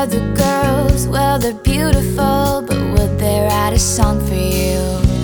other girls, well, they're beautiful, but would they write a song for you?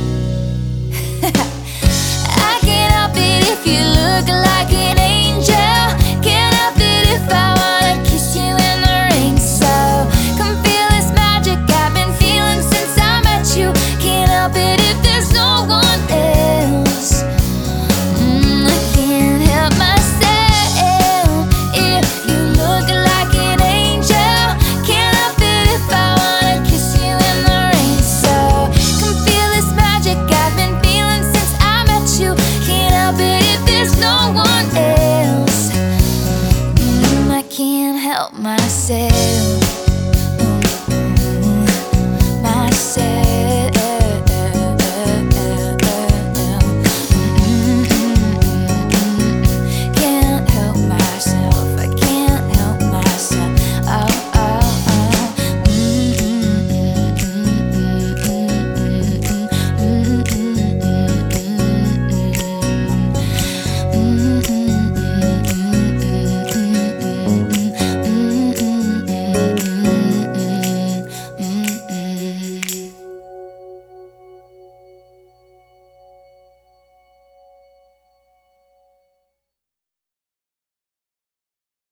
I can't help it if you look like an angel. Can't help it if I wanna kiss you in the rain. So come feel this magic I've been feeling since I met you. Can't help it if there's no one else. I can't help myself if you look like an angel. Can't help it if I wanna kiss you in the rain. So come feel this magic I've been feeling since I met you. Can't help it if there's no one else. I can't help myself.